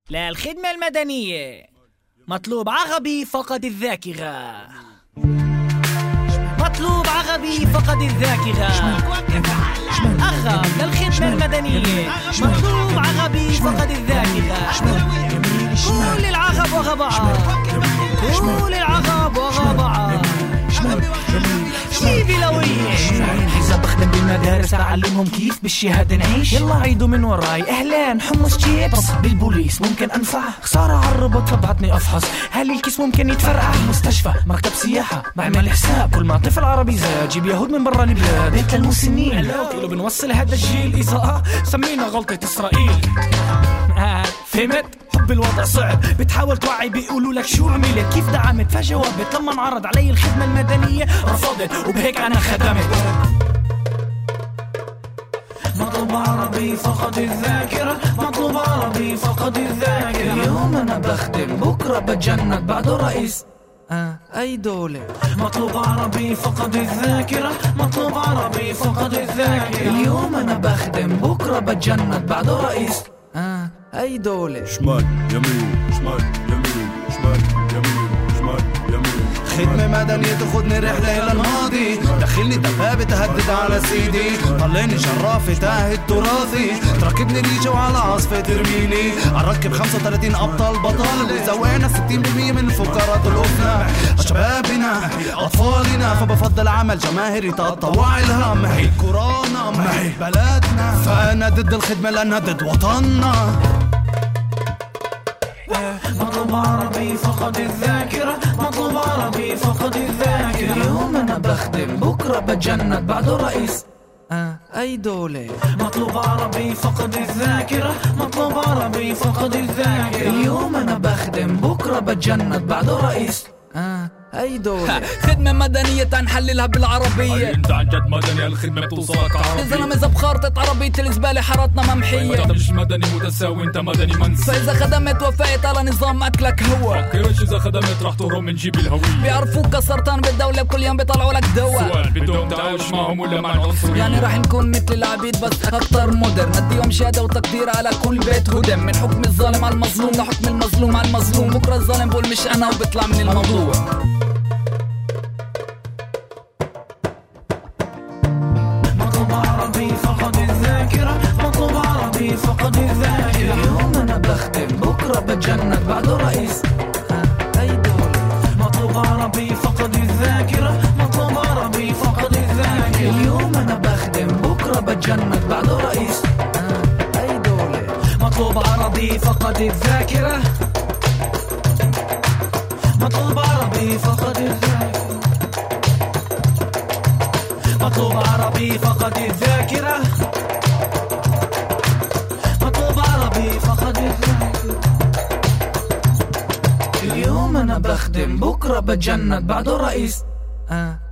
للخدمة المدنية مطلوب عغبي فقد الذاكرة. مطلوب عغبي فقد الذاكرة. أغب للخدمة المدنية مطلوب عغبي فقد الذاكرة. كل العغب وغبعة، كل العغب وغبعة. جيبي لوية إذا بخدم بالمدارس تعلمهم كيف بالشهادة نعيش. يلا عيدوا من وراي. أهلين حمص شيبس. بالبوليس ممكن أنفع. خسارة عالربط فبعتني أفحص. هل الكيس ممكن يتفرقع؟ مستشفى مركب سياحة بعمل حساب. كل ما طفل عربي زاد جيب يهود من برا البلاد. بيت للمسنين قالوا بنوصل هذا الجيل. إذا سمينا غلطة إسرائيل. فهمت؟ حب الوضع صعب. بتحاول توعي بيقولوا لك شو عملت كيف دعمت. فجوابت لما انعرض علي الخدمة المدنية رفضت وبهيك أنا خدمت. مطلوب عربي فقد الذاكرة. مطلوب عربي فقد الذاكرة. اليوم أنا بخدم بكرة بتجند بعده رئيس أي دولة. مطلوب عربي فقد الذاكرة. مطلوب عربي فقد الذاكرة. اليوم أنا بخدم بكرة بتجند بعده رئيس أي دولة. شمال يمين شمال يمين شمال يمين شمال يمين. خدمة مدنية تاخدني رحلة إلى الماضي. دخلني دبابة تهدد على سيدي. طلعني شرافة تاهد تراثي. تركبني ريجة وعلى عاصفة ترميني. عالركب 35 أبطال بطل. وزوينا 60% من فقرات الأفنى. شبابنا أطفالنا فبفضل عمل جماهيري تطوع الهم. هي كورونا معي بلدنا. فأنا ضد الخدمة لأنها ضد وطننا. مطلوب عربي فقد الذاكرة. مطلوب عربي فقد الذاكرة. اليوم أنا بخدم بكرة بتجند بعده رئيس أي دولة. مطلوب عربي فقد الذاكرة. مطلوب عربي فقد الذاكرة. اليوم أنا بخدم بكرة بتجند بعده رئيس أي دولة. خدمة مدنية تنحللها بالعربية. انت عن جد مدني الخدمة بتوصلك عربية. إذا أنا إذا بخارطة عربية الزبالة حارتنا ممحية. انت مش مدني متساوي انت مدني منسي. فإذا خدمت وفقت على نظام أكلك هو. فكرش إذا خدمت رح تهرب من جيب الهوية. بيعرفوك كسرطان بالدولة كل يوم بيطلعوا لك دواء. سؤال بدهم تعايش معهم ولا مع العنصرية؟ يعني رح نكون مثل العبيد بس أكتر مودرن. نديهم شهادة وتقدير على كل بيت هدم. من حكم الظالم على المظلوم لحكم المظلوم على المظلوم. بكرة الظالم بقول مش أنا وبيطلع من الموضوع. فقد الذاكرة. مطلوب عربي فقد الذاكرة. اليوم أنا بخدم بكرة بتجند بعده رئيس أي دولة. مطلوب عربي فقد الذاكرة. مطلوب عربي فقد الذاكرة. اليوم أنا بخدم بكرة بتجند بعده رئيس أي دولة. مطلوب عربي فقد الذاكرة. مطلوب عربي فقد الذاكرة. مطلوب عربي فقد الذاكرة. مطلوب عربي فقد الذاكرة. اليوم أنا بخدم بكرة بتجند بعده رئيس